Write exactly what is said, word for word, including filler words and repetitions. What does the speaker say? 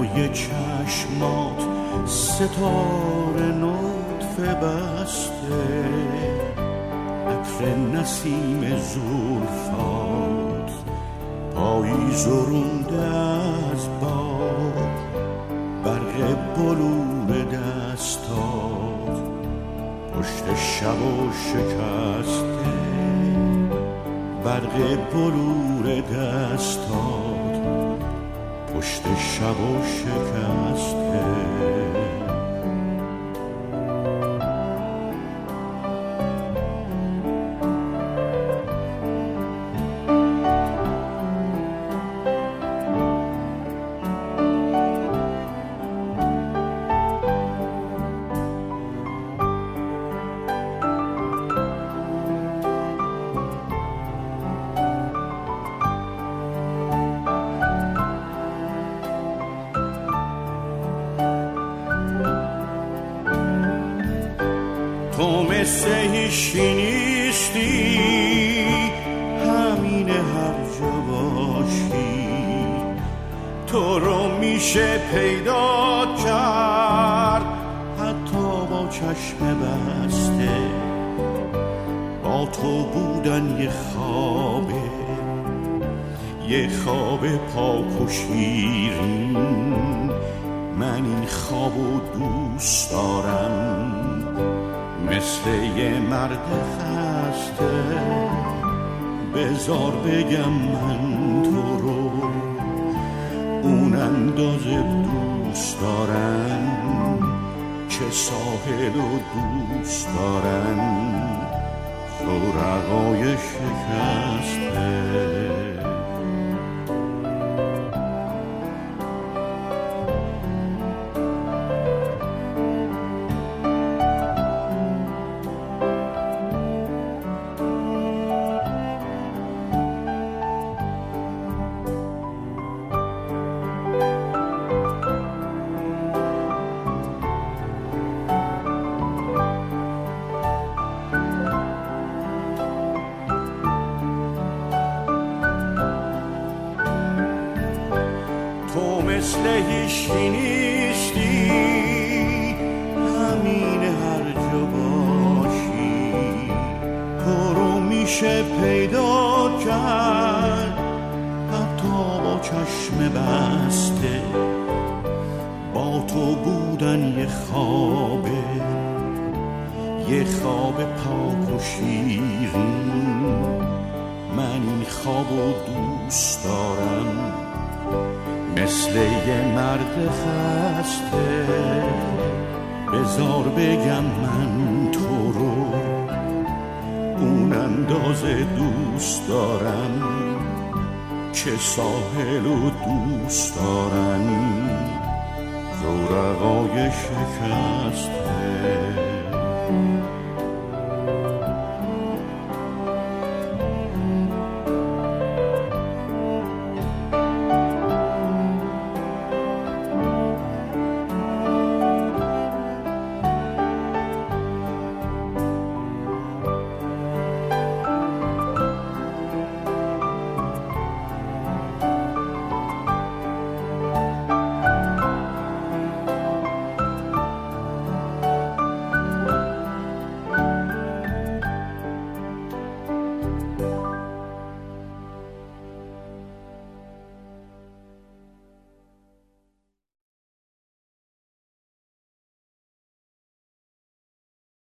روی چشمات ستاره نطفه بسته، عطر نسیم زلفات پاییز رونده از باد، برق بلور دستات پشت شب و شکسته، برق بلور دستات پشت شب و شکسته. تو مثل هیچی نیستی، همین هر جا باشی، تو رو میشه پیدا کرد حتی با چشم بسته. با تو بودن یه خوابه، یه خواب پاک و شیرین، من این خوابو دوست دارم مثل یه مرد خسته. بذار بگم من تو رو اون اندازه دوست دارم که ساحل رو دوست دارم زورقای شکسته. تو مثل هیچی نیستی، همین هر جا باشی، تو رو میشه پیدا کرد حتی با چشم بسته. با تو بودن یه خوابه، یه خواب پاک و شیرین، من این خوابو دوست دارم مثل یه مرد خسته. بذار بگم من تو رو اون اندازه دوست دارم که ساحل رو دوست دارم زورقای شکسته.